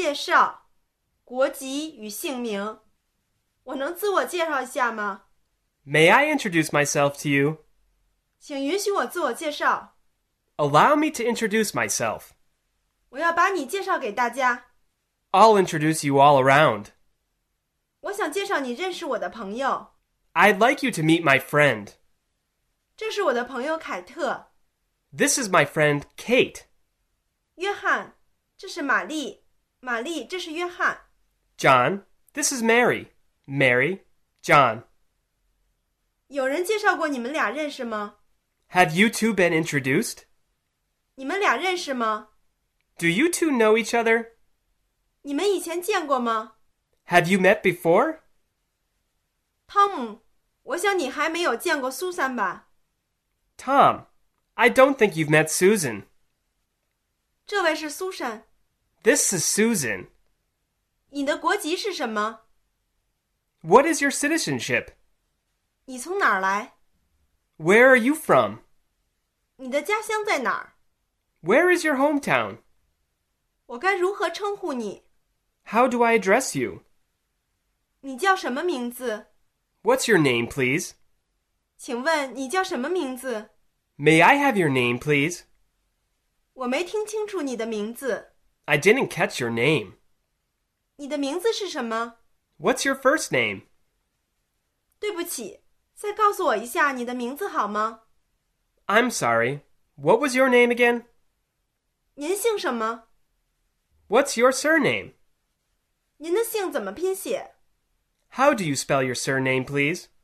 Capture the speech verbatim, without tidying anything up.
介绍，国籍与姓名。我能自我介绍一下吗？ May I introduce myself to you? 请允许我自我介绍。 Allow me to introduce myself. 我要把你介绍给大家。 I'll introduce you all around. 我想介绍你认识我的朋友。 I'd like you to meet my friend. 这是我的朋友凯特。 This is my friend Kate. 约翰，这是玛丽。玛丽，这是约翰。 John, this is Mary. Mary, John. 有人介绍过你们俩认识吗？ Have you two been introduced? 你们俩认识吗？ Do you two know each other? 你们以前见过吗？ Have you met before? 汤姆，我想你还没有见过苏珊吧？ Tom, I don't think you've met Susan. 这位是苏珊。 This is Susan. 你的国籍是什么？ What is your citizenship? 你从哪儿来？ Where are you from? 你的家乡在哪儿？ Where is your hometown? 我该如何称呼你？ How do I address you? 你叫什么名字？ What's your name, please? 请问你叫什么名字？ May I have your name, please? 我没听清楚你的名字。 I didn't catch your name. 你的名字是什么？ What's your first name? 对不起，再告诉我一下你的名字好吗？ I'm sorry. What was your name again? 您姓什么？ What's your surname? 您的姓怎么拼写？ How do you spell your surname, please?